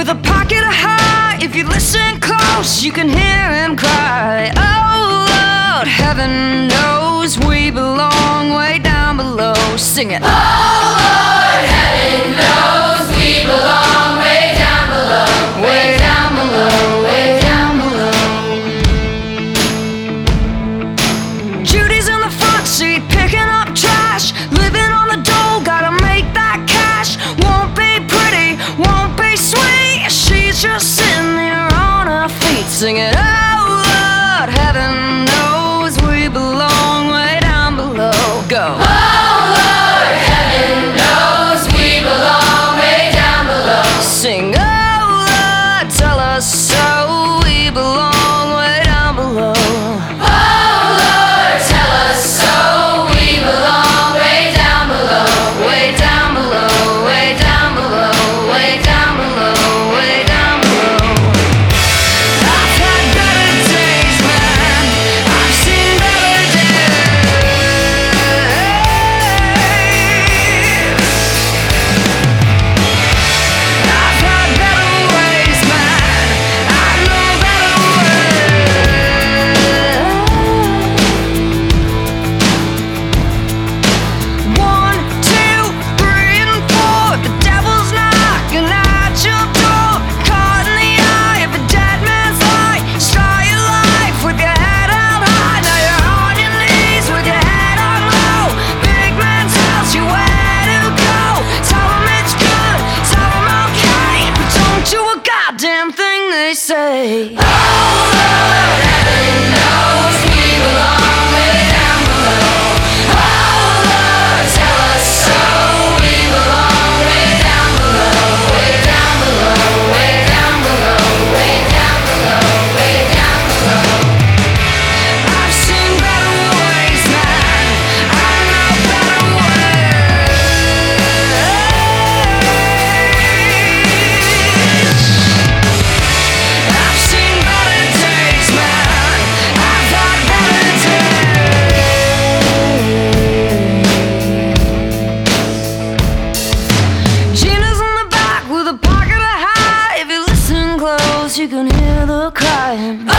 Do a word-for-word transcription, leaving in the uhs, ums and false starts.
with a pocket of high. If you listen close, you can hear him cry. Oh Lord, heaven knows we belong way down below. Sing it. Oh Lord, heaven knows we belong way down below. Way down below, way down below. Judy's in the front seat picking up trash, living on the dole, gotta make that cash. Won't be pretty, won't be sweet, she's just sitting there on her feet singing. Oh Lord, heaven knows we belong way down below. Go. Oh Lord, heaven knows we belong way down below. Sing. Oh Lord, tell us so, we belong way down below. Oh Lord, tell us so, we belong way down below. Way down below, way down below, way down below, way down below. I've had better days, man, I've seen better days. I've had better ways, man, I know better ways. One, two, three, and four, the devil's knocking at your door. Caught in the eye of a dead man's light. Start your life with your head held high. Now you're on your knees with your head on low. Big man tells you where to go. Tell him it's good, tell him okay, but don't do a goddamn thing they say. Oh Lord, heaven knows we belong way down below. Oh Lord, tell us so, we belong way down below. Way down below, way down below, way down below, way down below. I've seen better ways, man, I know better ways. I've seen better days, man, I've had better days. Gina's in the back with a pocket of high. If you listen close, you can hear the crying.